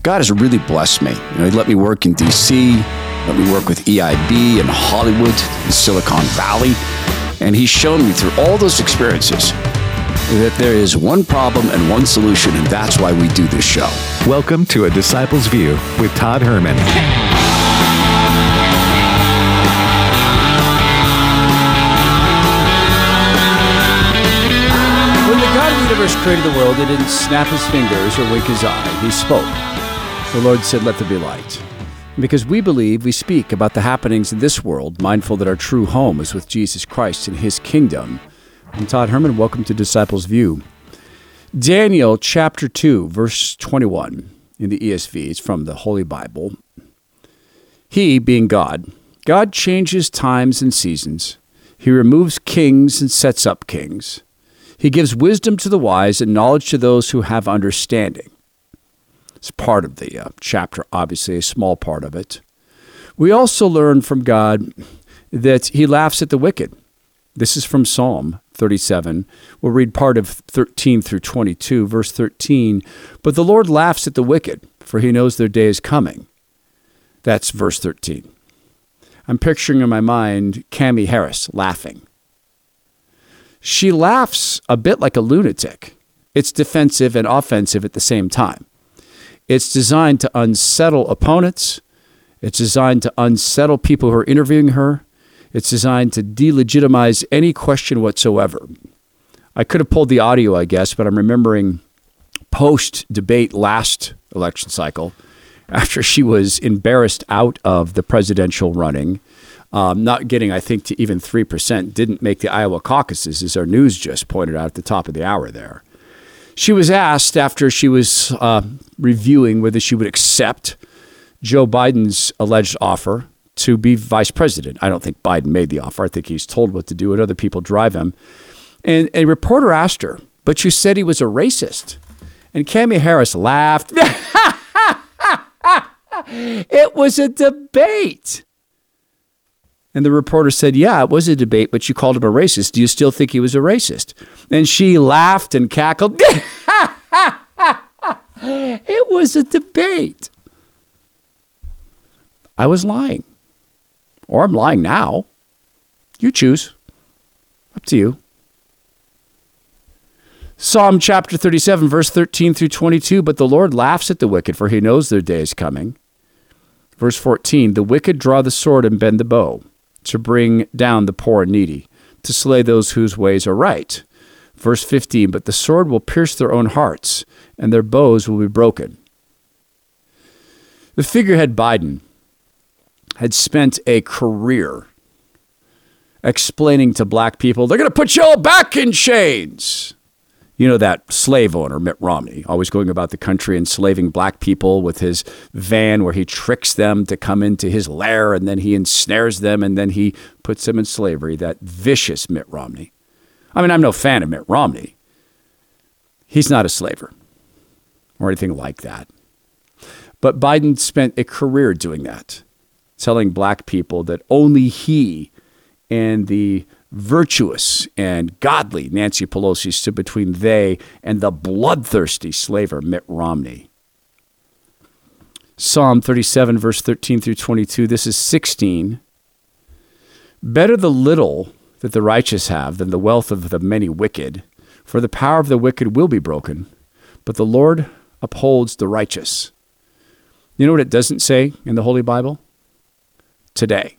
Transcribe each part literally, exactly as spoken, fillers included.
God has really blessed me. You know, he let me work in D C, let me work with E I B in Hollywood, in Silicon Valley, and he's shown me through all those experiences that there is one problem and one solution, and that's why we do this show. Welcome to A Disciple's View with Todd Herman. When the God of the universe created the world, he didn't snap his fingers or wink his eye. He spoke. The Lord said, "Let there be light." And because we believe, we speak about the happenings in this world, mindful that our true home is with Jesus Christ and his kingdom. I'm Todd Herman. Welcome to Disciples View. Daniel chapter two, verse twenty-one in the E S V. It's from the Holy Bible. He, being God, God changes times and seasons. He removes kings and sets up kings. He gives wisdom to the wise and knowledge to those who have understanding. It's part of the uh, chapter, obviously, a small part of it. We also learn from God that he laughs at the wicked. This is from Psalm thirty-seven. We'll read part of thirteen through twenty-two, verse thirteen. But the Lord laughs at the wicked, for he knows their day is coming. That's verse thirteen. I'm picturing in my mind Cammie Harris laughing. She laughs a bit like a lunatic. It's defensive and offensive at the same time. It's designed to unsettle opponents. It's designed to unsettle people who are interviewing her. It's designed to delegitimize any question whatsoever. I could have pulled the audio, I guess, but I'm remembering post-debate last election cycle, after she was embarrassed out of the presidential running, um, not getting, I think, to even three percent, didn't make the Iowa caucuses, as our news just pointed out at the top of the hour there. She was asked after she was uh, reviewing whether she would accept Joe Biden's alleged offer to be vice president. I don't think Biden made the offer. I think he's told what to do and other people drive him. And a reporter asked her, "But you said he was a racist." And Cammie Harris laughed. It was a debate. And the reporter said, "Yeah, it was a debate, but you called him a racist. Do you still think he was a racist?" And she laughed and cackled. It was a debate. I was lying. Or I'm lying now. You choose. Up to you. Psalm chapter thirty-seven, verse thirteen through twenty-two. But the Lord laughs at the wicked, for he knows their day is coming. Verse fourteen. The wicked draw the sword and bend the bow, to bring down the poor and needy, to slay those whose ways are right. Verse fifteen. But the sword will pierce their own hearts, and their bows will be broken. The figurehead Biden had spent a career explaining to black people, they're going to put you all back in chains. You know, that slave owner, Mitt Romney, always going about the country enslaving black people with his van where he tricks them to come into his lair and then he ensnares them and then he puts them in slavery. That vicious Mitt Romney. I mean, I'm no fan of Mitt Romney. He's not a slaver or anything like that. But Biden spent a career doing that, telling black people that only he and the virtuous and godly Nancy Pelosi stood between they and the bloodthirsty slaver Mitt Romney. Psalm thirty-seven, verse thirteen through twenty-two, this is sixteen. Better the little that the righteous have than the wealth of the many wicked, for the power of the wicked will be broken, but the Lord upholds the righteous. You know what it doesn't say in the Holy Bible? Today.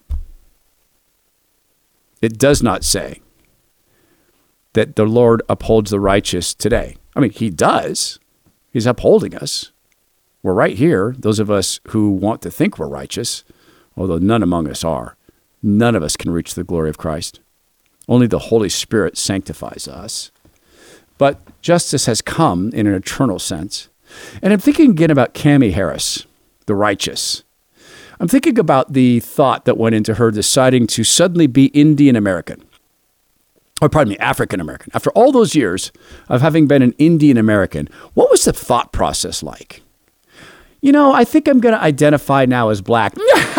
It does not say that the Lord upholds the righteous today. I mean, he does. He's upholding us. We're right here, those of us who want to think we're righteous, although none among us are. None of us can reach the glory of Christ. Only the Holy Spirit sanctifies us. But justice has come in an eternal sense. And I'm thinking again about Cammie Harris, the righteous. I'm thinking about the thought that went into her deciding to suddenly be Indian American. Or pardon me, African American. After all those years of having been an Indian American, what was the thought process like? You know, I think I'm going to identify now as black.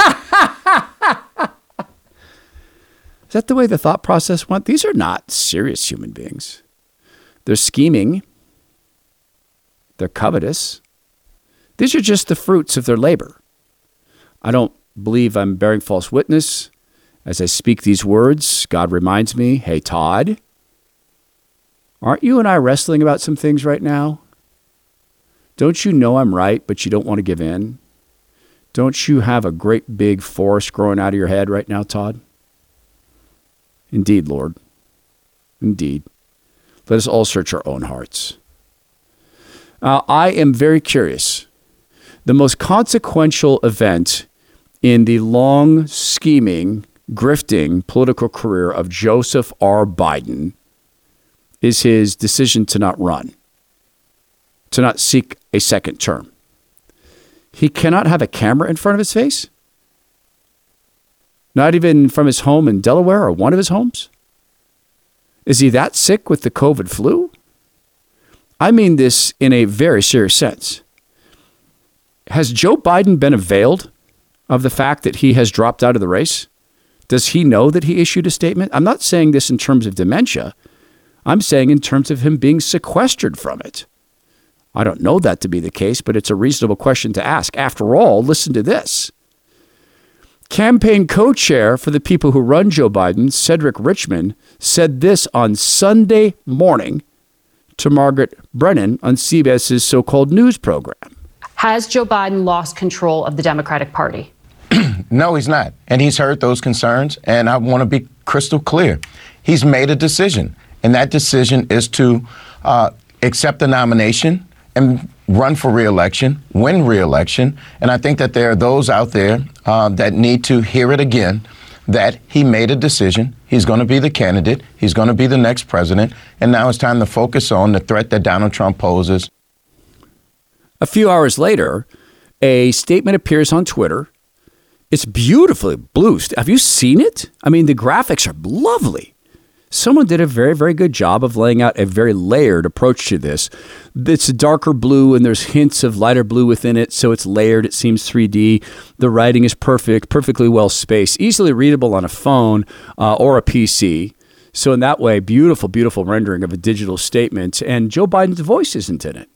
Is that the way the thought process went? These are not serious human beings. They're scheming. They're covetous. These are just the fruits of their labor. I don't believe I'm bearing false witness. As I speak these words, God reminds me, hey, Todd, aren't you and I wrestling about some things right now? Don't you know I'm right, but you don't want to give in? Don't you have a great big forest growing out of your head right now, Todd? Indeed, Lord. Indeed. Let us all search our own hearts. Uh, I am very curious. The most consequential event in the long, scheming, grifting political career of Joseph R. Biden is his decision to not run, to not seek a second term. He cannot have a camera in front of his face, not even from his home in Delaware or one of his homes. Is he that sick with the COVID flu? I mean this in a very serious sense. Has Joe Biden been availed of the fact that he has dropped out of the race? Does he know that he issued a statement? I'm not saying this in terms of dementia. I'm saying in terms of him being sequestered from it. I don't know that to be the case, but it's a reasonable question to ask. After all, listen to this. Campaign co-chair for the people who run Joe Biden, Cedric Richmond, said this on Sunday morning to Margaret Brennan on CBS's so-called news program. Has Joe Biden lost control of the Democratic Party? No, he's not. And he's heard those concerns. And I want to be crystal clear. He's made a decision. And that decision is to uh, accept the nomination and run for re-election, win re-election. And I think that there are those out there uh, that need to hear it again, that he made a decision. He's going to be the candidate. He's going to be the next president. And now it's time to focus on the threat that Donald Trump poses. A few hours later, a statement appears on Twitter. It's beautifully blue. Have you seen it? I mean, the graphics are lovely. Someone did a very, very good job of laying out a very layered approach to this. It's a darker blue and there's hints of lighter blue within it, so it's layered. It seems three D. The writing is perfect, perfectly well spaced, easily readable on a phone uh, or a P C. So in that way, beautiful, beautiful rendering of a digital statement. And Joe Biden's voice isn't in it.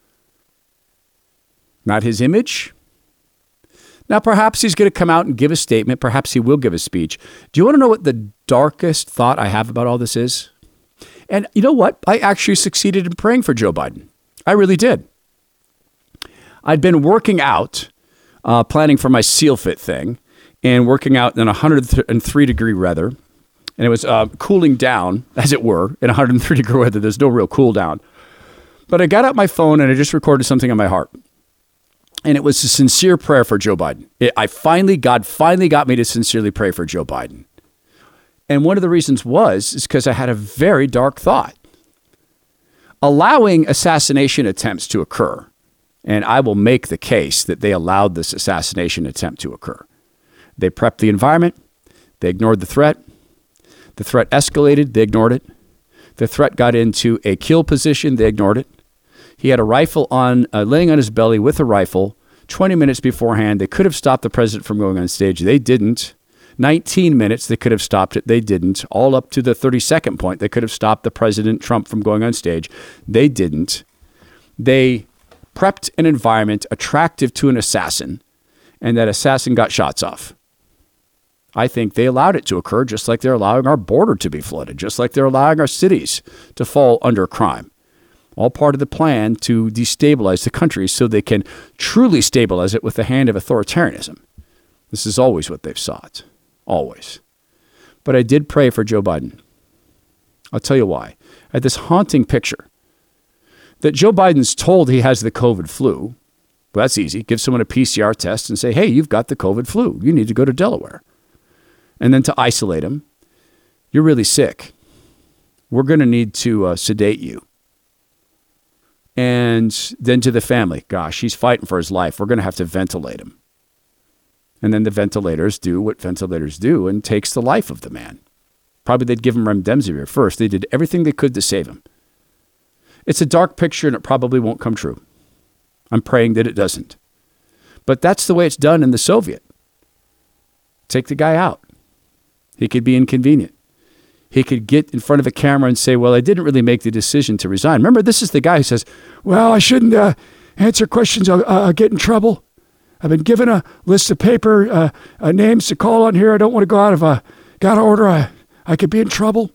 Not his image. Now, perhaps he's going to come out and give a statement. Perhaps he will give a speech. Do you want to know what the darkest thought I have about all this is? And you know what? I actually succeeded in praying for Joe Biden. I really did. I'd been working out, uh, planning for my SEAL Fit thing, and working out in one hundred three degree weather. And it was uh, cooling down, as it were, in one hundred three degree weather. There's no real cool down. But I got out my phone and I just recorded something on my heart. And it was a sincere prayer for Joe Biden. It, I finally, God finally got me to sincerely pray for Joe Biden. And one of the reasons was, is because I had a very dark thought. Allowing assassination attempts to occur, and I will make the case that they allowed this assassination attempt to occur. They prepped the environment. They ignored the threat. The threat escalated. They ignored it. The threat got into a kill position. They ignored it. He had a rifle on, uh, laying on his belly with a rifle twenty minutes beforehand. They could have stopped the president from going on stage. They didn't. nineteen minutes, they could have stopped it. They didn't. All up to the thirty-second point, they could have stopped the President Trump from going on stage. They didn't. They prepped an environment attractive to an assassin, and that assassin got shots off. I think they allowed it to occur, just like they're allowing our border to be flooded, just like they're allowing our cities to fall under crime. All part of the plan to destabilize the country so they can truly stabilize it with the hand of authoritarianism. This is always what they've sought. Always. But I did pray for Joe Biden. I'll tell you why. I had this haunting picture that Joe Biden's told he has the COVID flu. Well, that's easy. Give someone a P C R test and say, hey, you've got the COVID flu. You need to go to Delaware. And then to isolate him. You're really sick. We're going to need to uh, sedate you. And then to the family, gosh, he's fighting for his life. We're going to have to ventilate him. And then the ventilators do what ventilators do and takes the life of the man. Probably they'd give him remdesivir first. They did everything they could to save him. It's a dark picture and it probably won't come true. I'm praying that it doesn't. But that's the way it's done in the Soviet. Take the guy out. He could be inconvenient. He could get in front of a camera and say, well, I didn't really make the decision to resign. Remember, this is the guy who says, well, I shouldn't, uh, answer questions, I'll, I'll get in trouble. I've been given a list of paper, uh, uh, names to call on here. I don't want to go out of a, got order. I, I could be in trouble.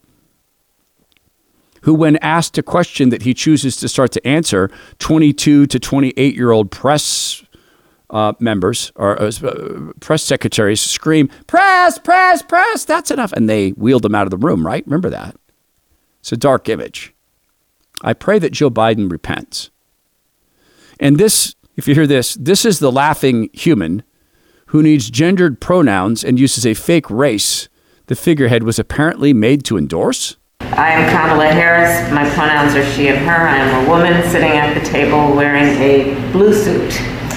Who, when asked a question that he chooses to start to answer, twenty-two to twenty-eight-year-old press uh, members or uh, press secretaries scream, press, press, press, that's enough. And they wheeled him out of the room, right? Remember that? It's a dark image. I pray that Joe Biden repents. And this, if you hear this, this is the laughing human who needs gendered pronouns and uses a fake race the figurehead was apparently made to endorse. I am Kamala Harris. My pronouns are she and her. I am a woman sitting at the table wearing a blue suit.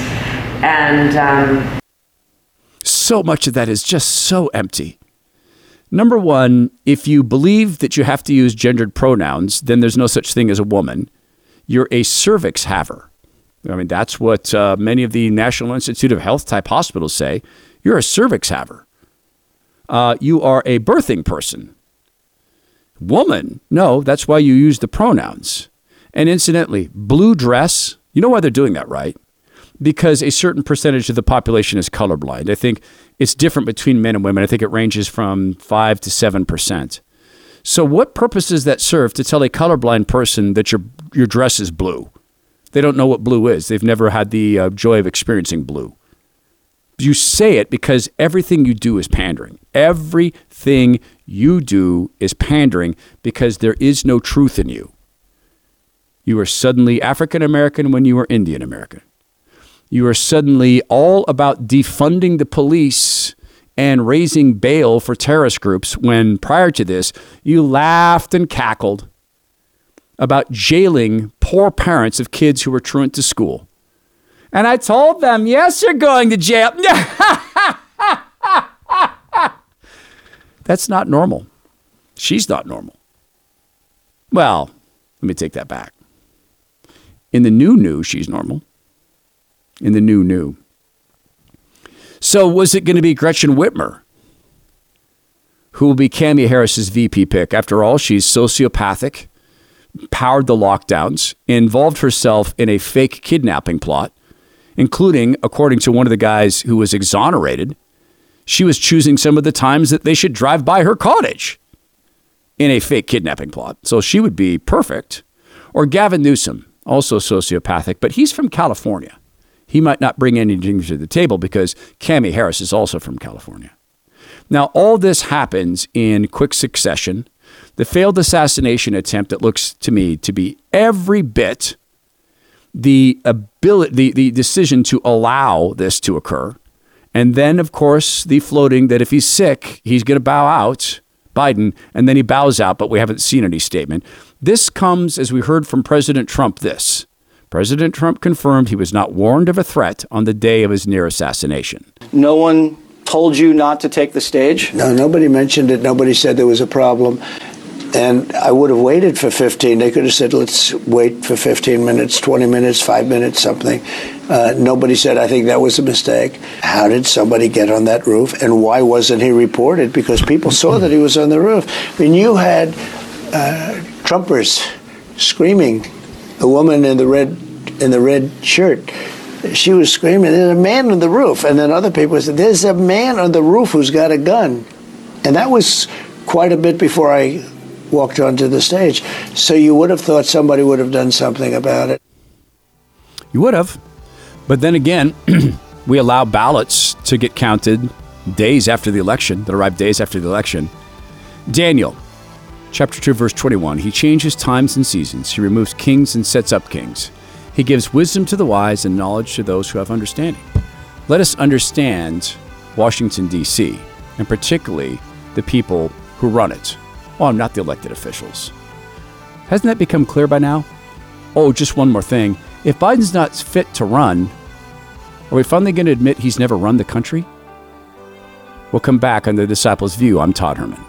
And um... so much of that is just so empty. Number one, if you believe that you have to use gendered pronouns, then there's no such thing as a woman. You're a cervix haver. I mean, that's what uh, many of the National Institute of Health type hospitals say. You're a cervix haver. Uh, you are a birthing person. Woman, no, that's why you use the pronouns. And incidentally, blue dress, you know why they're doing that, right? Because a certain percentage of the population is colorblind. I think it's different between men and women. I think it ranges from five to seven percent. So what purpose does that serve to tell a colorblind person that your your dress is blue? They don't know what blue is. They've never had the uh, joy of experiencing blue. You say it because everything you do is pandering. Everything you do is pandering because there is no truth in you. You are suddenly African American when you were Indian American. You are suddenly all about defunding the police and raising bail for terrorist groups when prior to this, you laughed and cackled about jailing poor parents of kids who were truant to school. And I told them, yes, you're going to jail. That's not normal. She's not normal. Well, let me take that back. In the new new, she's normal. In the new new. So was it going to be Gretchen Whitmer, who will be Kamala Harris's V P pick? After all, she's sociopathic, powered the lockdowns, involved herself in a fake kidnapping plot, including, according to one of the guys who was exonerated, she was choosing some of the times that they should drive by her cottage in a fake kidnapping plot. So she would be perfect. Or Gavin Newsom, also sociopathic, but he's from California. He might not bring anything to the table because Kamala Harris is also from California. Now, all this happens in quick succession. The failed assassination attempt that looks to me to be every bit the ability, the, the decision to allow this to occur. And then, of course, the floating that if he's sick, he's going to bow out, Biden, and then he bows out, but we haven't seen any statement. This comes, as we heard from President Trump, this. President Trump confirmed he was not warned of a threat on the day of his near assassination. No one told you not to take the stage? No, nobody mentioned it. Nobody said there was a problem. And I would have waited for fifteen. They could have said, let's wait for fifteen minutes, twenty minutes, five minutes, something. Uh, nobody said, I think that was a mistake. How did somebody get on that roof? And why wasn't he reported? Because people saw that he was on the roof. I mean, you had uh, Trumpers screaming. A woman in the red in the red shirt, she was screaming, there's a man on the roof. And then other people said, there's a man on the roof who's got a gun. And that was quite a bit before I walked onto the stage. So you would have thought somebody would have done something about it. You would have. But then again, we allow ballots to get counted days after the election, that arrive days after the election. Daniel, chapter two, verse twenty-one, he changes times and seasons. He removes kings and sets up kings. He gives wisdom to the wise and knowledge to those who have understanding. Let us understand Washington, D C, and particularly the people who run it. Oh, I'm not the elected officials. Hasn't that become clear by now? Oh, just one more thing. If Biden's not fit to run, are we finally going to admit he's never run the country? We'll come back on The Disciples' View. I'm Todd Herman.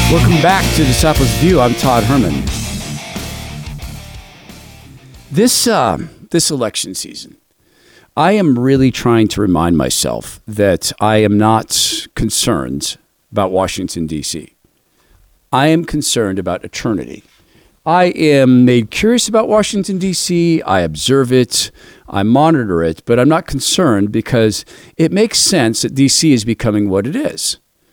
Welcome back to Disciples View. I'm Todd Herman. This uh, this election season, I am really trying to remind myself that I am not concerned about Washington, D C. I am concerned about eternity. I am made curious about Washington, D C. I observe it. I monitor it, but I'm not concerned because it makes sense that D C is becoming what it is,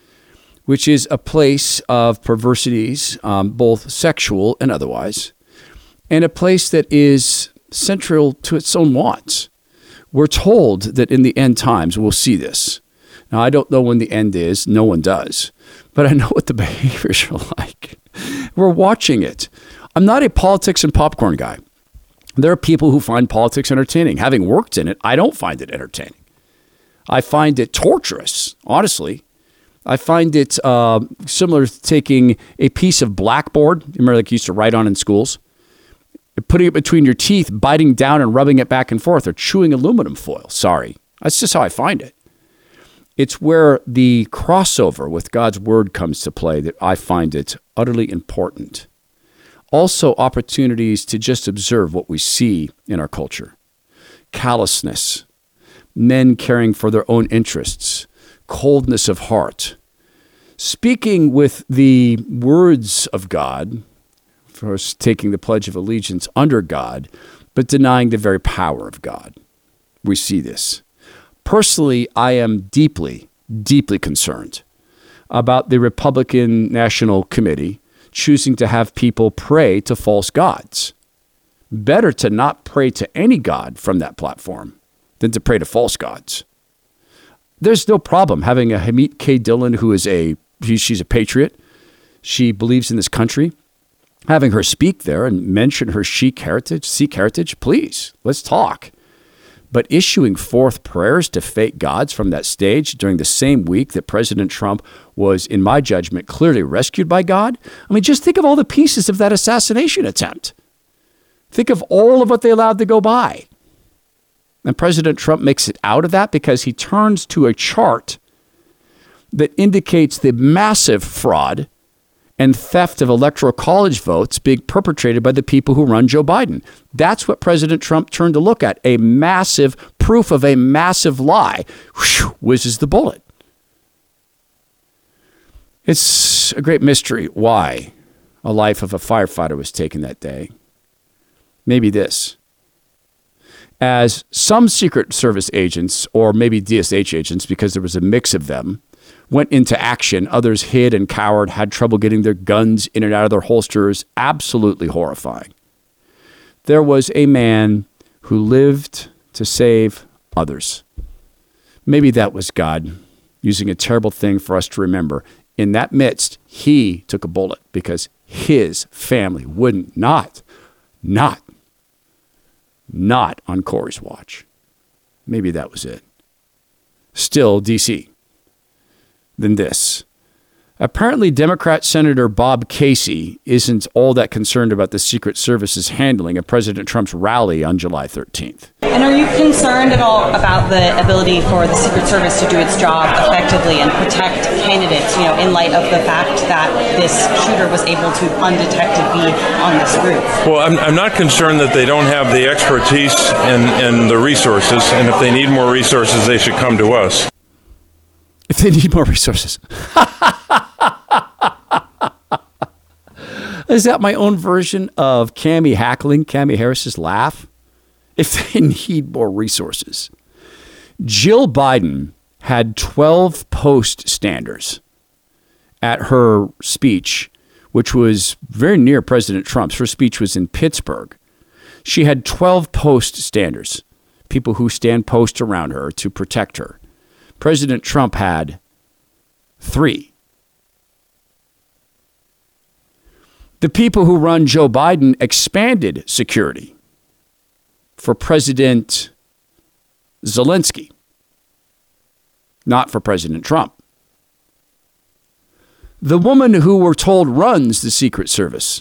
which is a place of perversities, um, both sexual and otherwise, and a place that is central to its own wants. We're told that in the end times, we'll see this. Now, I don't know when the end is. No one does. But I know what the behaviors are like. We're watching it. I'm not a politics and popcorn guy. There are people who find politics entertaining. Having worked in it, I don't find it entertaining. I find it torturous, honestly. I find it uh, similar to taking a piece of blackboard, remember like you used to write on in schools, putting it between your teeth, biting down and rubbing it back and forth, or chewing aluminum foil. Sorry. That's just how I find it. It's where the crossover with God's word comes to play that I find it utterly important. Also, opportunities to just observe what we see in our culture. Callousness, men caring for their own interests, coldness of heart, speaking with the words of God, first taking the Pledge of Allegiance under God, but denying the very power of God. We see this. Personally, I am deeply, deeply concerned about the Republican National Committee choosing to have people pray to false gods. Better to not pray to any god from that platform than to pray to false gods. There's no problem having a Hamit K. Dillon, who is a, she's a patriot. She believes in this country. Having her speak there and mention her Sikh heritage, Sikh heritage, please, let's talk. But issuing forth prayers to fake gods from that stage during the same week that President Trump was, in my judgment, clearly rescued by God. I mean, just think of all the pieces of that assassination attempt. Think of all of what they allowed to go by. And President Trump makes it out of that because he turns to a chart that indicates the massive fraud and theft of electoral college votes being perpetrated by the people who run Joe Biden. That's what President Trump turned to look at, a massive proof of a massive lie. Whew, whizzes the bullet. It's a great mystery why a life of a firefighter was taken that day. Maybe this. As some Secret Service agents, or maybe D S H agents, because there was a mix of them, went into action, others hid and cowered, had trouble getting their guns in and out of their holsters. Absolutely horrifying. There was a man who lived to save others. Maybe that was God using a terrible thing for us to remember. In that midst, he took a bullet because his family wouldn't not, not, not on Corey's watch. Maybe that was it. Still, D C than this. Apparently, Democrat Senator Bob Casey isn't all that concerned about the Secret Service's handling of President Trump's rally on July thirteenth. And are you concerned at all about the ability for the Secret Service to do its job effectively and protect candidates, you know, in light of the fact that this shooter was able to undetected be on this route? Well, I'm, I'm not concerned that they don't have the expertise and, and the resources, and if they need more resources, they should come to us. If they need more resources. Is that my own version of Cammie hackling, Cammie Harris's laugh? If they need more resources. Jill Biden had twelve post standers at her speech, which was very near President Trump's. Her speech was in Pittsburgh. She had twelve post standers, people who stand post around her to protect her. President Trump had three. The people who run Joe Biden expanded security for President Zelensky, not for President Trump. The woman who we're told runs the Secret Service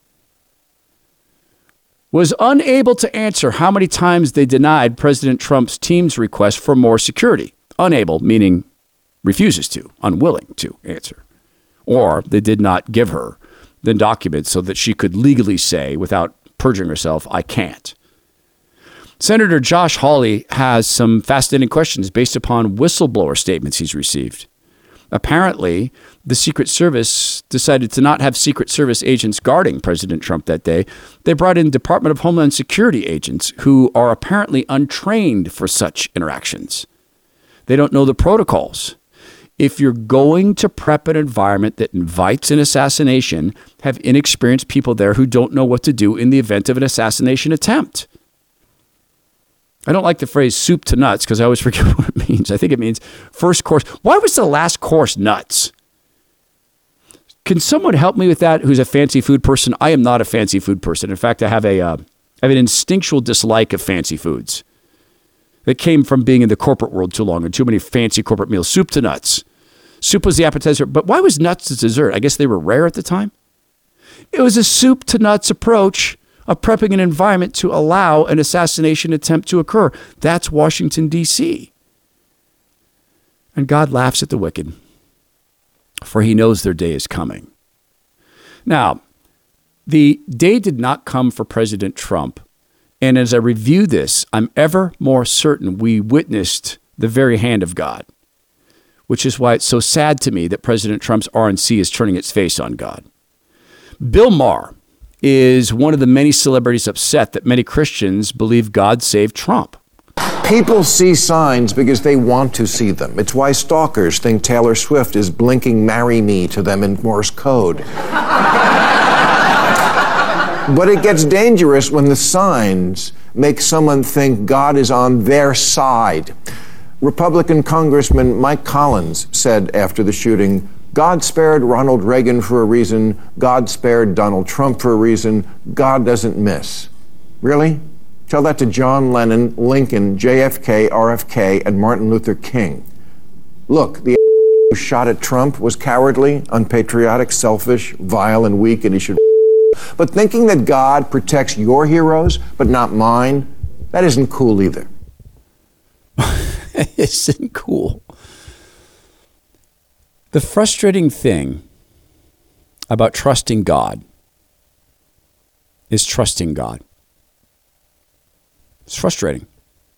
was unable to answer how many times they denied President Trump's team's request for more security. Unable, meaning refuses to, unwilling to answer. or they did not give her the documents so that she could legally say, without perjuring herself, I can't. Senator Josh Hawley has some fascinating questions based upon whistleblower statements he's received. Apparently, the Secret Service decided to not have Secret Service agents guarding President Trump that day. They brought in Department of Homeland Security agents who are apparently untrained for such interactions. They don't know the protocols. If you're going to prep an environment that invites an assassination, have inexperienced people there who don't know what to do in the event of an assassination attempt. I don't like the phrase soup to nuts because I always forget what it means. I think it means first course. Why was the last course nuts? Can someone help me with that who's a fancy food person? I am not a fancy food person. In fact, I have a uh, I have an instinctual dislike of fancy foods that came from being in the corporate world too long and too many fancy corporate meals. Soup to nuts. Soup was the appetizer. But why was nuts the dessert? I guess they were rare at the time. It was a soup to nuts approach of prepping an environment to allow an assassination attempt to occur. That's Washington, D C And God laughs at the wicked, for he knows their day is coming. Now, the day did not come for President Trump. And as I review this, I'm ever more certain we witnessed the very hand of God, which is why it's so sad to me that President Trump's R N C is turning its face on God. Bill Maher is one of the many celebrities upset that many Christians believe God saved Trump. People see signs because they want to see them. It's why stalkers think Taylor Swift is blinking "Marry Me" to them in Morse code. But it gets dangerous when the signs make someone think God is on their side. Republican Congressman Mike Collins said after the shooting, God spared Ronald Reagan for a reason. God spared Donald Trump for a reason. God doesn't miss. Really? Tell that to John Lennon, Lincoln, J F K, R F K, and Martin Luther King. Look, the who shot at Trump was cowardly, unpatriotic, selfish, vile, and weak, and he should. But thinking that God protects your heroes, but not mine, that isn't cool either. It isn't cool. The frustrating thing about trusting God is trusting God. It's frustrating.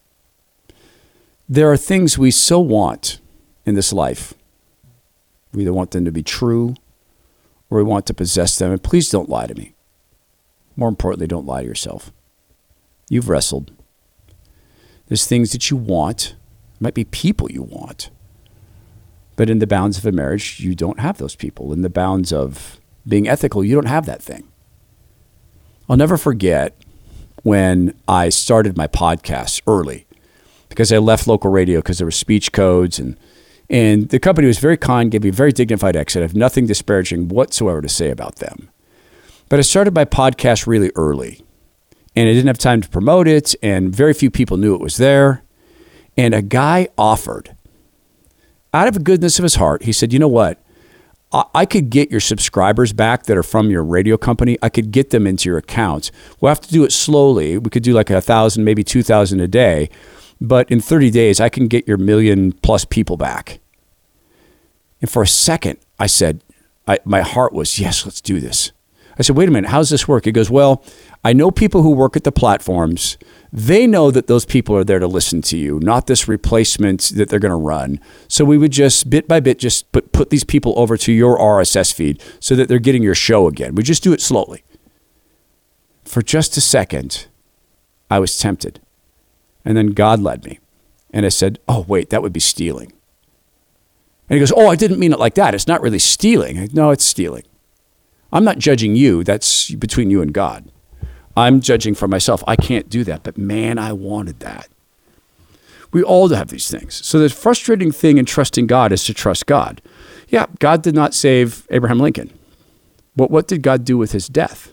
There are things we so want in this life. We either want them to be true or we want to possess them. And please don't lie to me. More importantly, don't lie to yourself. You've wrestled. There's things that you want. It might be people you want. But in the bounds of a marriage, you don't have those people. In the bounds of being ethical, you don't have that thing. I'll never forget when I started my podcast early because I left local radio because there were speech codes and and the company was very kind, gave me a very dignified exit. I have nothing disparaging whatsoever to say about them. But I started my podcast really early and I didn't have time to promote it and very few people knew it was there. And a guy offered, out of the goodness of his heart, he said, you know what? I, I could get your subscribers back that are from your radio company. I could get them into your accounts. We'll have to do it slowly. We could do like a thousand, maybe two thousand a day. But in thirty days, I can get your million plus people back. And for a second, I said, I, my heart was, yes, let's do this. I said, wait a minute, how's this work? He goes, well, I know people who work at the platforms. They know that those people are there to listen to you, not this replacement that they're going to run. So we would just bit by bit, just put, put these people over to your R S S feed so that they're getting your show again. We just do it slowly. For just a second, I was tempted. And then God led me. And I said, oh, wait, that would be stealing. And he goes, oh, I didn't mean it like that. It's not really stealing. I, no, it's stealing. I'm not judging you. That's between you and God. I'm judging for myself. I can't do that. But man, I wanted that. We all have these things. So the frustrating thing in trusting God is to trust God. Yeah, God did not save Abraham Lincoln. But what did God do with his death?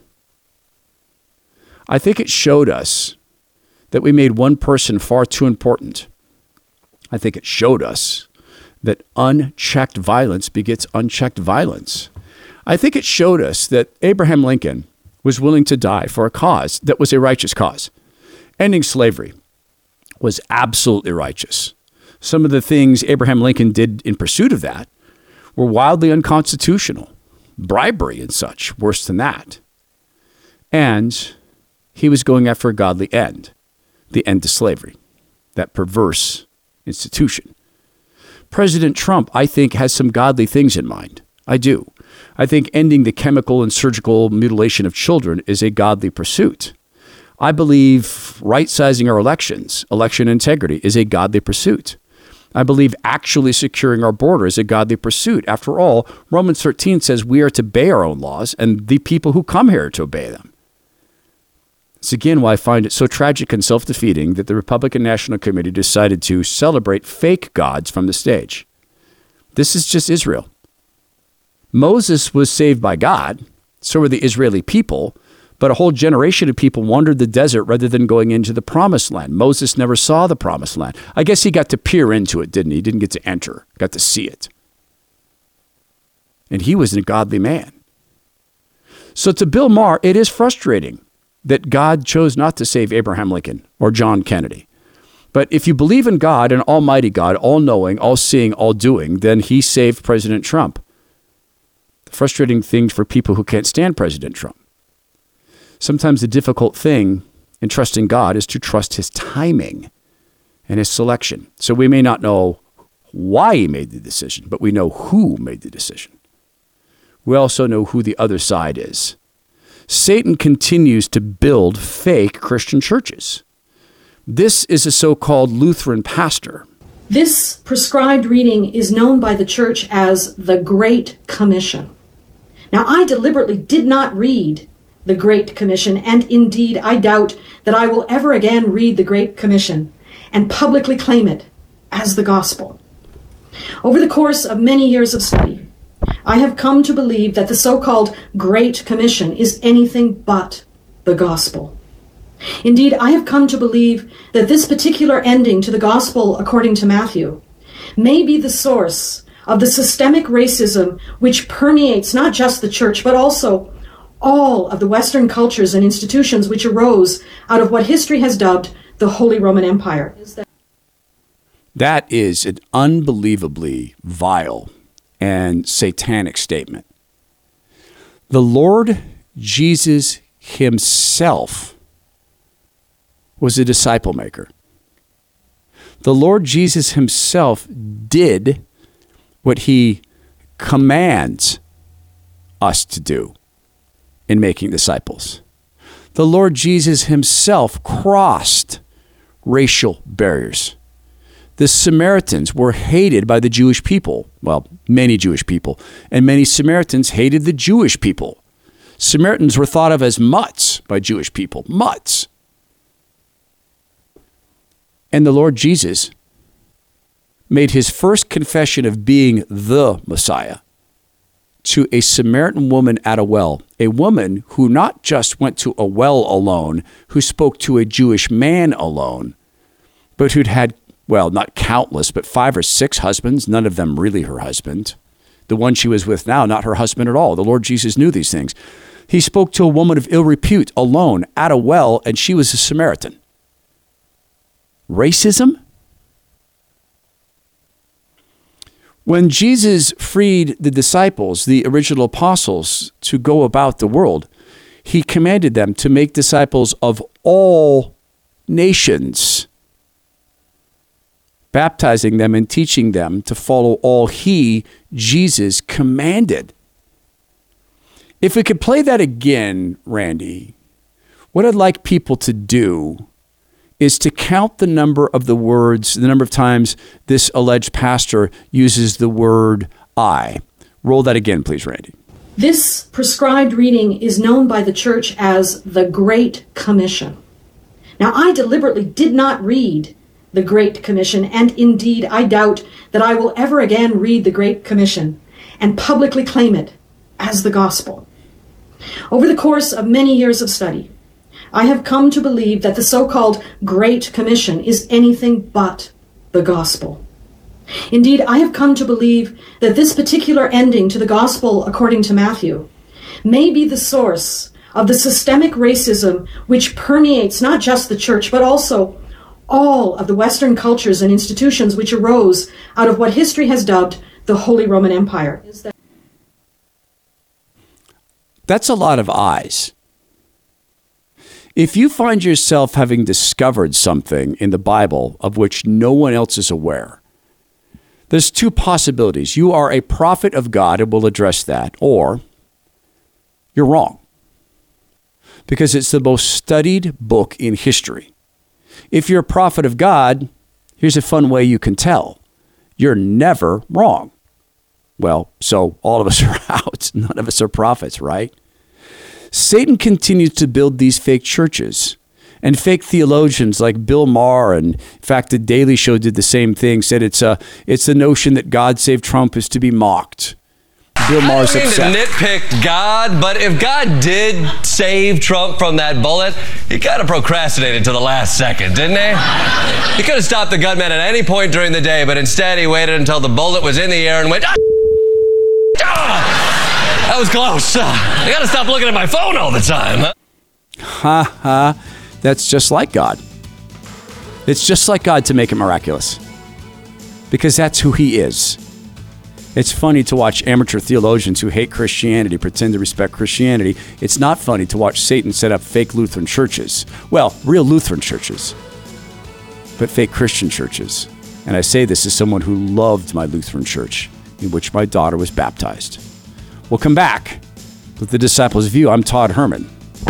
I think it showed us that we made one person far too important. I think it showed us that unchecked violence begets unchecked violence. I think it showed us that Abraham Lincoln was willing to die for a cause that was a righteous cause. Ending slavery was absolutely righteous. Some of the things Abraham Lincoln did in pursuit of that were wildly unconstitutional, bribery and such, worse than that. And he was going after a godly end, the end to slavery, that perverse institution. President Trump, I think, has some godly things in mind. I do. I think ending the chemical and surgical mutilation of children is a godly pursuit. I believe right-sizing our elections, election integrity, is a godly pursuit. I believe actually securing our border is a godly pursuit. After all, Romans thirteen says we are to obey our own laws and the people who come here to obey them. It's again why I find it so tragic and self-defeating that the Republican National Committee decided to celebrate fake gods from the stage. This is just Israel. Moses was saved by God, so were the Israeli people, but a whole generation of people wandered the desert rather than going into the promised land. Moses never saw the promised land. I guess he got to peer into it, didn't he? He didn't get to enter, got to see it. And he was a godly man. So to Bill Maher, it is frustrating that God chose not to save Abraham Lincoln or John Kennedy. But if you believe in God, an almighty God, all-knowing, all-seeing, all-doing, then he saved President Trump. The frustrating thing for people who can't stand President Trump. Sometimes the difficult thing in trusting God is to trust his timing and his selection. So we may not know why he made the decision, but we know who made the decision. We also know who the other side is. Satan continues to build fake Christian churches. This is a so-called Lutheran pastor. This prescribed reading is known by the church as the Great Commission. Now, I deliberately did not read the Great Commission, and indeed, I doubt that I will ever again read the Great Commission and publicly claim it as the gospel. Over the course of many years of study, I have come to believe that the so-called Great Commission is anything but the gospel. Indeed, I have come to believe that this particular ending to the gospel according to Matthew may be the source of the systemic racism which permeates not just the church, but also all of the Western cultures and institutions which arose out of what history has dubbed the Holy Roman Empire. That is an unbelievably vile and satanic statement. The Lord Jesus himself was a disciple maker. The Lord Jesus himself did what he commands us to do in making disciples. The Lord Jesus himself crossed racial barriers. The Samaritans were hated by the Jewish people. Well, many Jewish people. And many Samaritans hated the Jewish people. Samaritans were thought of as mutts by Jewish people. Mutts. And the Lord Jesus made his first confession of being the Messiah to a Samaritan woman at a well, a woman who not just went to a well alone, who spoke to a Jewish man alone, but who'd had, well, not countless, but five or six husbands, none of them really her husband. The one she was with now, not her husband at all. The Lord Jesus knew these things. He spoke to a woman of ill repute alone at a well, and she was a Samaritan. Racism? When Jesus freed the disciples, the original apostles, to go about the world, he commanded them to make disciples of all nations, baptizing them and teaching them to follow all he, Jesus, commanded. If we could play that again, Randy, what I'd like people to do is to count the number of the words, the number of times this alleged pastor uses the word I. Roll that again, please, Randy. This prescribed reading is known by the church as the Great Commission. Now, I deliberately did not read the Great Commission, and indeed, I doubt that I will ever again read the Great Commission and publicly claim it as the gospel. Over the course of many years of study, I have come to believe that the so-called Great Commission is anything but the gospel. Indeed, I have come to believe that this particular ending to the gospel according to Matthew may be the source of the systemic racism which permeates not just the church, but also all of the Western cultures and institutions which arose out of what history has dubbed the Holy Roman Empire. That's a lot of eyes. If you find yourself having discovered something in the Bible of which no one else is aware, there's two possibilities. You are a prophet of God and will address that, or you're wrong. Because it's the most studied book in history. If you're a prophet of God, here's a fun way you can tell. You're never wrong. Well, so all of us are out. None of us are prophets, right? Satan continues to build these fake churches and fake theologians like Bill Maher. And in fact, The Daily Show did the same thing, said it's a, it's the notion that God save Trump is to be mocked. Bill Maher's I don't mean upset. to nitpick God, but if God did save Trump from that bullet, he kind of procrastinated to the last second, didn't he? He could have stopped the gunman at any point during the day, but instead he waited until the bullet was in the air and went, ah! Ah! That was close. I got to stop looking at my phone all the time. Huh? Ha ha. That's just like God. It's just like God to make it miraculous. Because that's who he is. It's funny to watch amateur theologians who hate Christianity pretend to respect Christianity. It's not funny to watch Satan set up fake Lutheran churches. Well, real Lutheran churches, but fake Christian churches. And I say this as someone who loved my Lutheran church, in which my daughter was baptized. We'll come back with The Disciples' View. I'm Todd Herman.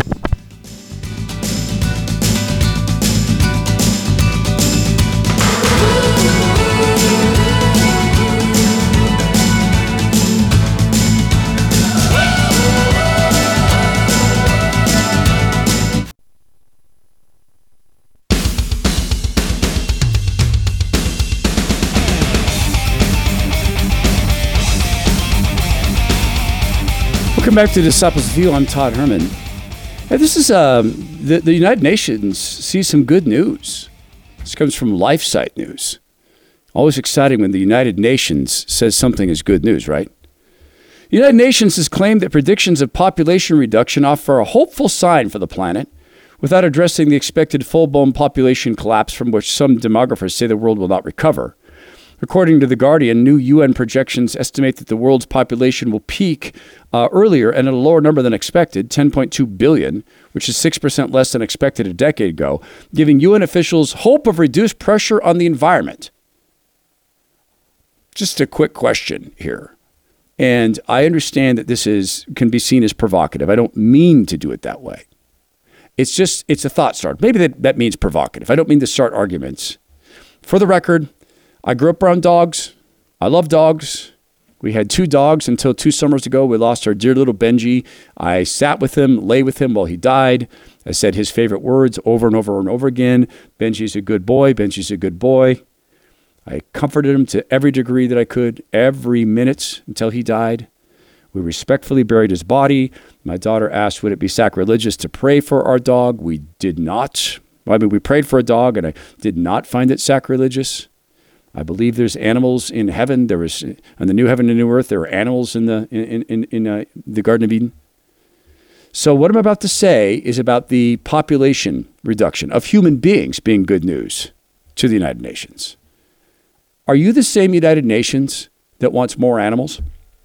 Welcome back to Disciples View. I'm Todd Herman. Hey, this is um, the, the United Nations sees some good news. This comes from LifeSite News. Always exciting when the United Nations says something is good news, right? The United Nations has claimed that predictions of population reduction offer a hopeful sign for the planet without addressing the expected full-blown population collapse from which some demographers say the world will not recover. According to The Guardian, new U N projections estimate that the world's population will peak uh, earlier and at a lower number than expected, ten point two billion, which is six percent less than expected a decade ago, giving U N officials hope of reduced pressure on the environment. Just a quick question here. And I understand that this is can be seen as provocative. I don't mean to do it that way. It's just, it's a thought start. Maybe that, that means provocative. I don't mean to start arguments. For the record, I grew up around dogs. I love dogs. We had two dogs until two summers ago. We lost our dear little Benji. I sat with him, lay with him while he died. I said his favorite words over and over and over again. Benji's a good boy. Benji's a good boy. I comforted him to every degree that I could, every minute until he died. We respectfully buried his body. My daughter asked, would it be sacrilegious to pray for our dog? We did not. I mean, we prayed for a dog, and I did not find it sacrilegious. I believe there's animals in heaven. There was on the new heaven and new earth. There are animals in the in in in uh, the Garden of Eden. So what I'm about to say is about the population reduction of human beings being good news to the United Nations. Are you the same United Nations that wants more animals?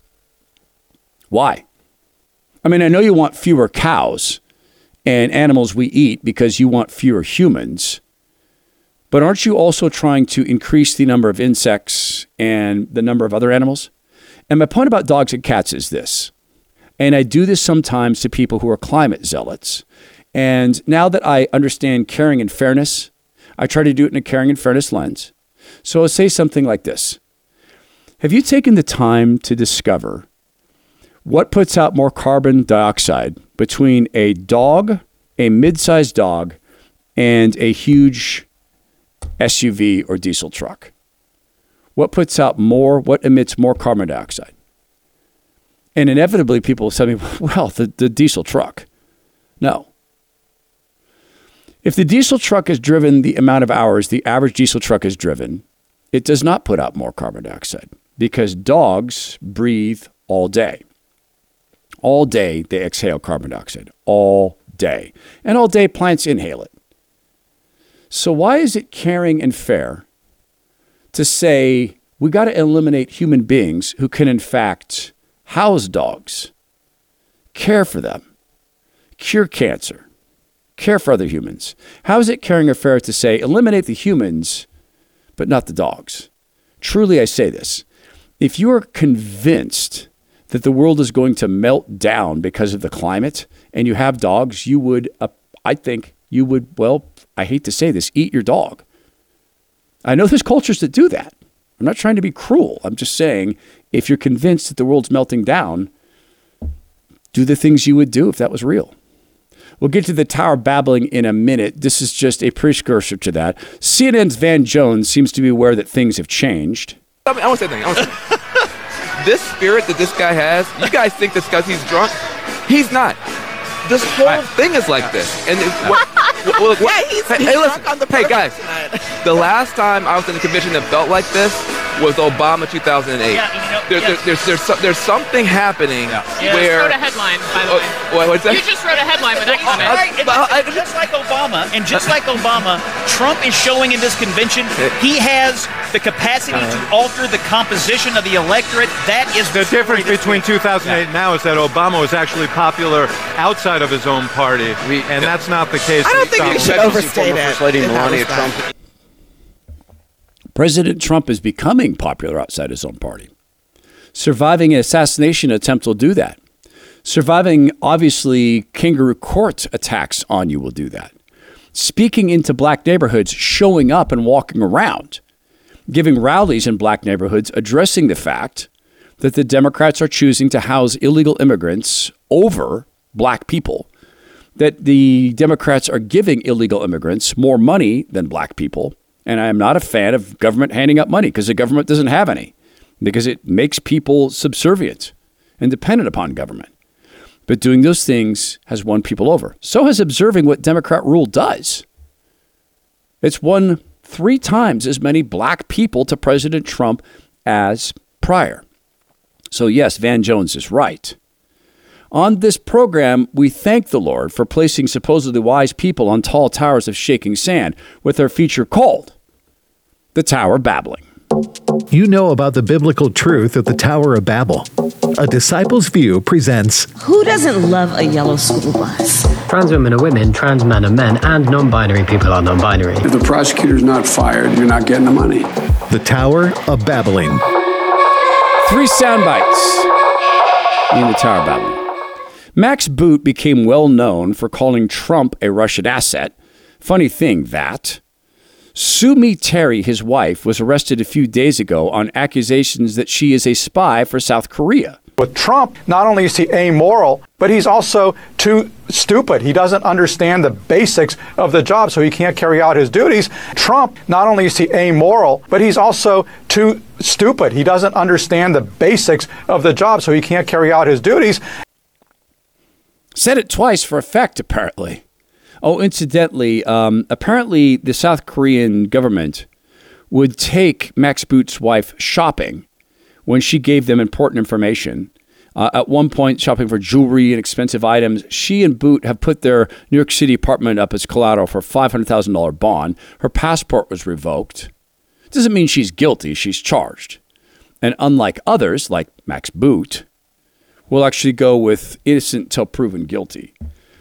Why? I mean, I know you want fewer cows and animals we eat because you want fewer humans. But aren't you also trying to increase the number of insects and the number of other animals? And my point about dogs and cats is this. And I do this sometimes to people who are climate zealots. And now that I understand caring and fairness, I try to do it in a caring and fairness lens. So I'll say something like this. Have you taken the time to discover what puts out more carbon dioxide between a dog, a mid-sized dog, and a huge S U V or diesel truck? What puts out more, what emits more carbon dioxide? And inevitably people will tell me, well, the, the diesel truck. No. If the diesel truck is driven the amount of hours the average diesel truck is driven, it does not put out more carbon dioxide because dogs breathe all day. All day they exhale carbon dioxide. All day. And all day plants inhale it. So why is it caring and fair to say we got to eliminate human beings who can, in fact, house dogs, care for them, cure cancer, care for other humans. How is it caring or fair to say, eliminate the humans, but not the dogs? Truly, I say this. If you are convinced that the world is going to melt down because of the climate and you have dogs, you would, uh, I think you would, well, I hate to say this, eat your dog. I know there's cultures that do that. I'm not trying to be cruel. I'm just saying, if you're convinced that the world's melting down, do the things you would do if that was real. We'll get to the tower babbling in a minute. This is just a precursor to that. C N N's Van Jones seems to be aware that things have changed. I, mean, I want to say something. I want to say this spirit that this guy has, you guys think this because he's drunk? He's not. This whole I, thing is like this. And it, what, what, what, yeah, he's, hey, he's hey, drunk listen, on the hey guys, tonight. The last time I was in a convention that felt like this was Obama two thousand eight. Yeah, you know, there, yeah. there, there's, there's, there's, there's something happening yeah. You where... just wrote a headline, by the uh, way. What, what's that? You just wrote a headline with that comment. Right, and I, I, just like Obama, and just like Obama, Trump is showing in this convention he has the capacity uh, to alter the composition of the electorate. That is the difference between two thousand eight and now is that Obama was actually popular outside of his own party, we, and that's not the case. I don't think we should overstate that. First Lady Melania Trump. President Trump is becoming popular outside his own party. Surviving an assassination attempt will do that. Surviving, obviously, kangaroo court attacks on you will do that. Speaking into black neighborhoods, showing up and walking around, giving rallies in black neighborhoods, addressing the fact that the Democrats are choosing to house illegal immigrants over black people, that the Democrats are giving illegal immigrants more money than black people. And I am not a fan of government handing out money because the government doesn't have any, because it makes people subservient and dependent upon government. But doing those things has won people over. So has observing what Democrat rule does. It's won three times as many black people to President Trump as prior. So yes, Van Jones is right. On this program, we thank the Lord for placing supposedly wise people on tall towers of shaking sand with our feature called The Tower Babbling. You know about the biblical truth of the Tower of Babel. A Disciple's View presents Who doesn't love a yellow school bus? Trans women are women, trans men are men, and non-binary people are non-binary. If the prosecutor's not fired, you're not getting the money. The Tower of Babbling. Three sound bites in The Tower Babbling. Max Boot became well known for calling Trump a Russian asset. Funny thing that Sue Mi Terry, his wife, was arrested a few days ago on accusations that she is a spy for South Korea. With Trump, not only is he amoral, but he's also too stupid. He doesn't understand the basics of the job, so he can't carry out his duties. Trump, not only is he amoral, but he's also too stupid. He doesn't understand the basics of the job, so he can't carry out his duties. Said it twice for effect, apparently. Oh, incidentally, um, apparently the South Korean government would take Max Boot's wife shopping when she gave them important information. Uh, at one point, shopping for jewelry and expensive items. She and Boot have put their New York City apartment up as collateral for a five hundred thousand dollars bond. Her passport was revoked. Doesn't mean she's guilty. She's charged. And unlike others, like Max Boot, will actually go with innocent till proven guilty.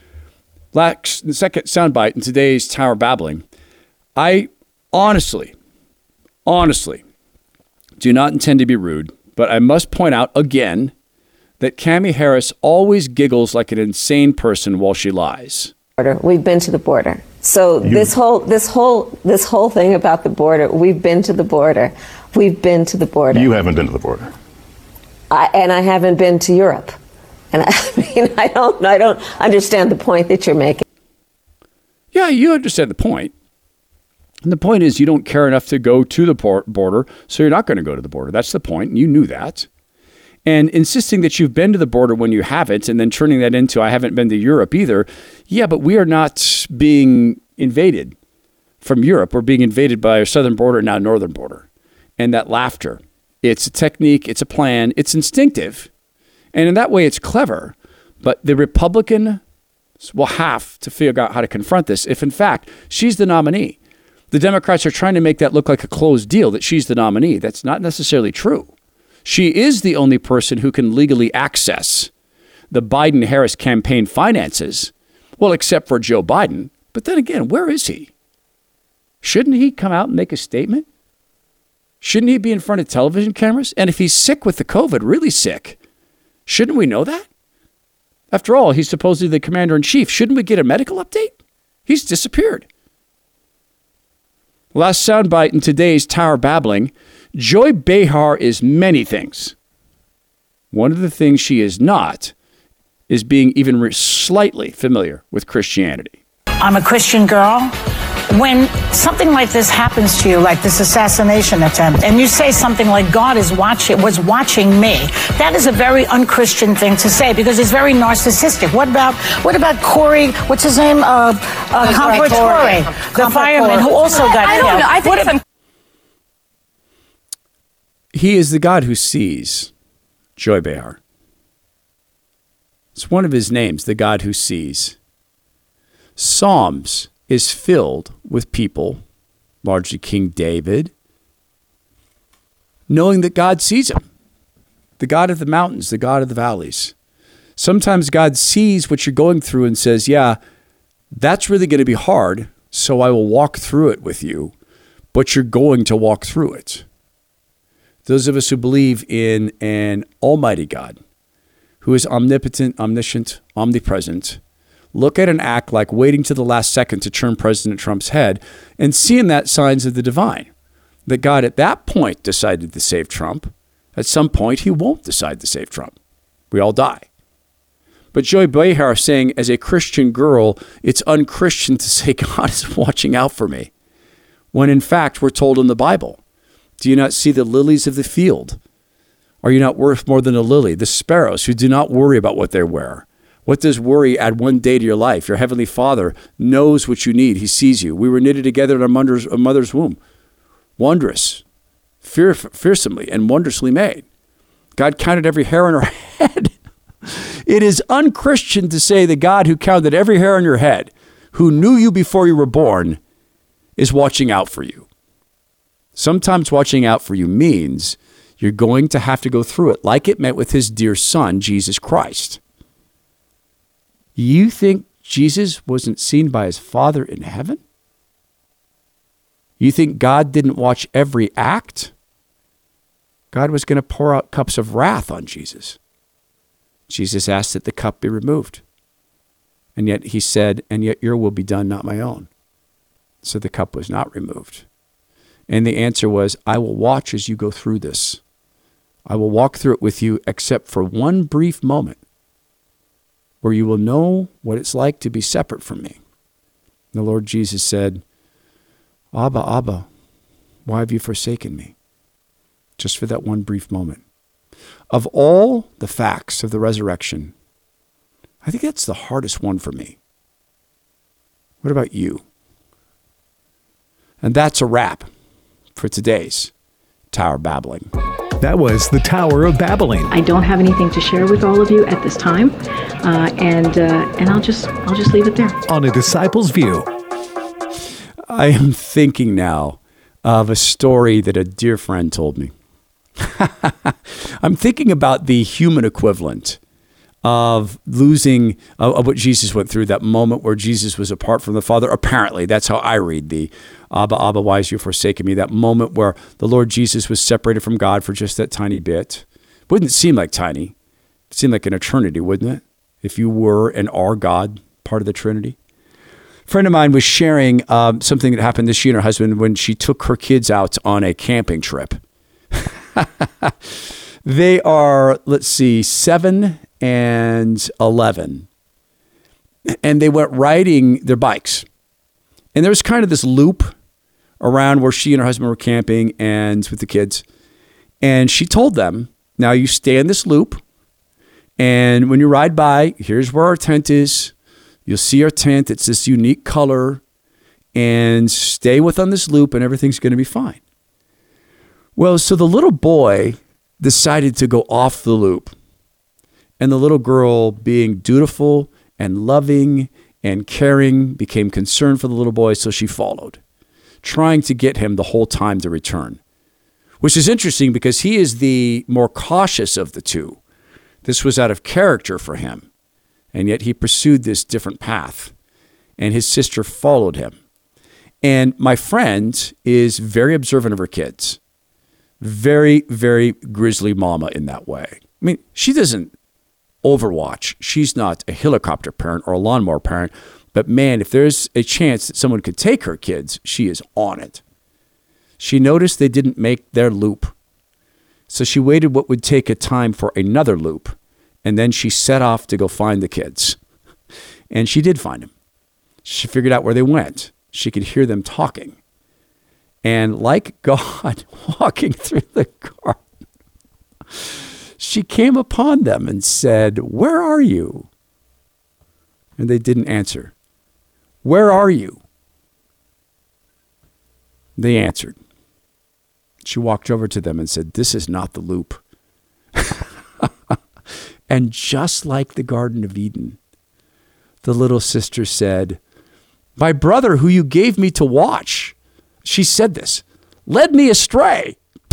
Last, the second soundbite in today's Tower Babbling. I honestly, honestly do not intend to be rude, but I must point out again that Kamala Harris always giggles like an insane person while she lies. We've been to the border. So you. this whole this whole this whole thing about the border, we've been to the border. We've been to the border. You haven't been to the border. I, and I haven't been to Europe. And I mean, I don't, I don't understand the point that you're making. Yeah, you understand the point. And the point is you don't care enough to go to the por- border, so you're not going to go to the border. That's the point. And you knew that. And insisting that you've been to the border when you haven't, and then turning that into, I haven't been to Europe either. Yeah, but we are not being invaded from Europe. We're being invaded by our southern border and now northern border. And that laughter. It's a technique, it's a plan, it's instinctive. And in that way, it's clever. But the Republican will have to figure out how to confront this if, in fact, she's the nominee. The Democrats are trying to make that look like a closed deal, that she's the nominee. That's not necessarily true. She is the only person who can legally access the Biden-Harris campaign finances, well, except for Joe Biden. But then again, where is he? Shouldn't he come out and make a statement? Shouldn't he be in front of television cameras? And if he's sick with the COVID, really sick, shouldn't we know that? After all, he's supposedly the commander-in-chief. Shouldn't we get a medical update? He's disappeared. Last soundbite in today's Tower Babbling, Joy Behar is many things. One of the things she is not is being even re- slightly familiar with Christianity. I'm a Christian girl. When something like this happens to you, like this assassination attempt, and you say something like God is watching, was watching me, that is a very unchristian thing to say because it's very narcissistic. What about what about Corey? What's his name? Uh, uh, Comparatore, the fireman who also got I killed. don't know. I think some- He is the God who sees, Joy Behar. It's one of his names, the God who sees. Psalms is filled with people, largely King David, knowing that God sees him. The God of the mountains, the God of the valleys. Sometimes God sees what you're going through and says, yeah, that's really going to be hard, so I will walk through it with you, but you're going to walk through it. Those of us who believe in an almighty God, who is omnipotent, omniscient, omnipresent, look at an act like waiting to the last second to turn President Trump's head and seeing that signs of the divine. That God at that point decided to save Trump. At some point, he won't decide to save Trump. We all die. But Joy Behar saying, as a Christian girl, it's unchristian to say God is watching out for me. When in fact, we're told in the Bible, do you not see the lilies of the field? Are you not worth more than a lily? The sparrows who do not worry about what they wear. What does worry add one day to your life? Your heavenly Father knows what you need. He sees you. We were knitted together in our mother's, our mother's womb. Wondrous, fear, fearsomely, and wondrously made. God counted every hair on our head. It is unchristian to say the God who counted every hair on your head, who knew you before you were born, is watching out for you. Sometimes watching out for you means you're going to have to go through it, like it meant with his dear son, Jesus Christ. You think Jesus wasn't seen by his Father in heaven? You think God didn't watch every act? God was going to pour out cups of wrath on Jesus. Jesus asked that the cup be removed. And yet he said, and yet your will be done, not my own. So the cup was not removed. And the answer was, I will watch as you go through this. I will walk through it with you, except for one brief moment where you will know what it's like to be separate from me. The Lord Jesus said, Abba, Abba, why have you forsaken me? Just for that one brief moment. Of all the facts of the resurrection, I think that's the hardest one for me. What about you? And that's a wrap for today's Tower Babbling. That was the Tower of Babbling. I don't have anything to share with all of you at this time, uh, and uh, and I'll just I'll just leave it there. On A Disciple's View. I am thinking now of a story that a dear friend told me. I'm thinking about the human equivalent of losing uh, of what Jesus went through, that moment where Jesus was apart from the Father. Apparently, that's how I read the Abba, Abba, why has you forsaken me? That moment where the Lord Jesus was separated from God for just that tiny bit. Wouldn't seem like tiny. It seemed like an eternity, wouldn't it? If you were and are God, part of the Trinity. A friend of mine was sharing um, something that happened this year, her husband, when she took her kids out on a camping trip. They are, let's see, seven and eleven. And they went riding their bikes. And there was kind of this loop around where she and her husband were camping and with the kids. And she told them, now you stay in this loop. And when you ride by, here's where our tent is. You'll see our tent. It's this unique color. And stay within this loop and everything's going to be fine. Well, so the little boy decided to go off the loop. And the little girl, being dutiful and loving and caring, became concerned for the little boy, so she followed. trying to get him the whole time to return, which is interesting because he is the more cautious of the two. This was out of character for him, and yet he pursued this different path, and his sister followed him. And my friend is very observant of her kids. Very, very grizzly mama in that way. I mean, she doesn't overwatch. She's not a helicopter parent or a lawnmower parent. But man, if there's a chance that someone could take her kids, she is on it. She noticed they didn't make their loop. So she waited what would take a time for another loop. And then she set off to go find the kids. And she did find them. She figured out where they went. She could hear them talking. And like God walking through the garden, she came upon them and said, "Where are you?" And they didn't answer. "Where are you?" They answered. She walked over to them and said, "This is not the loop." And just like the Garden of Eden, the little sister said, "My brother who you gave me to watch," she said this, "led me astray."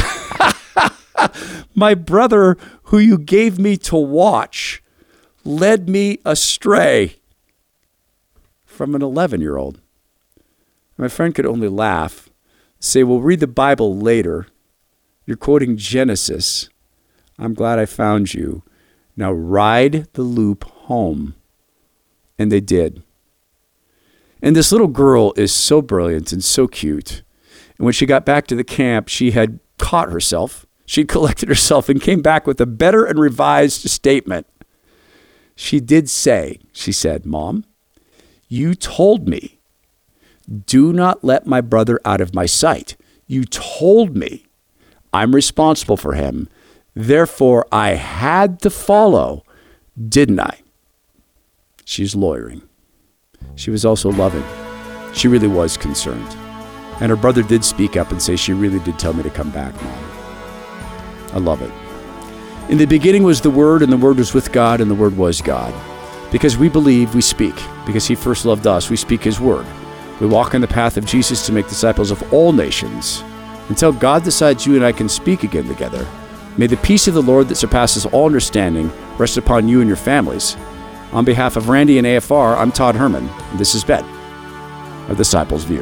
"My brother who you gave me to watch led me astray." From an eleven-year-old. My friend could only laugh, say, "We'll read the Bible later. You're quoting Genesis. I'm glad I found you. Now ride the loop home." And they did. And this little girl is so brilliant and so cute. And when she got back to the camp, she had caught herself. She'd collected herself and came back with a better and revised statement. She did say, she said, "Mom, you told me, do not let my brother out of my sight. You told me I'm responsible for him. Therefore, I had to follow, didn't I?" She's lawyering. She was also loving. She really was concerned. And her brother did speak up and say, "She really did tell me to come back, Mom." I love it. In the beginning was the Word, and the Word was with God, and the Word was God. Because we believe, we speak. Because he first loved us, we speak his word. We walk in the path of Jesus to make disciples of all nations. Until God decides you and I can speak again together, may the peace of the Lord that surpasses all understanding rest upon you and your families. On behalf of Randy and A F R, I'm Todd Herman, and this has been A Disciple's View.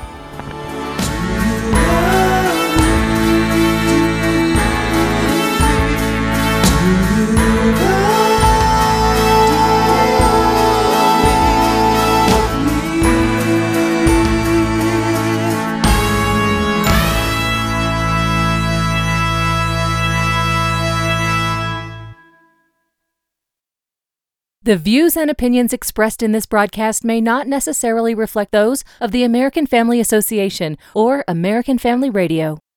The views and opinions expressed in this broadcast may not necessarily reflect those of the American Family Association or American Family Radio.